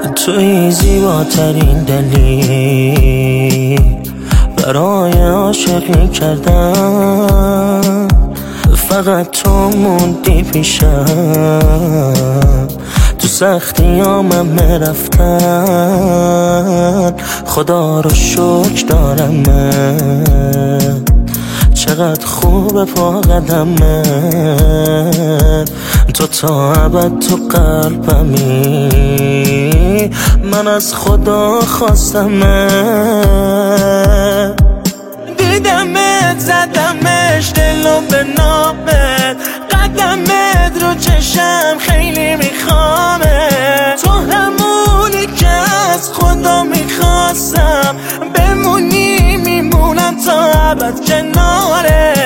توی زیباترین دلیل برای عاشقی کردن، فقط تو موندی پیشم، تو سختیامم میرفتن. خدا رو شکر دارم من، چقدر خوب پا قدمت، تو تا ابد تو قلبمی، من از خدا خواستمت. دیدمت زدمش دلو به نامت، قدمت رو چشم خیلی میخوامت، تو همونی که از خدا میخواستم، بمونی میمونم تا ابد کنارت.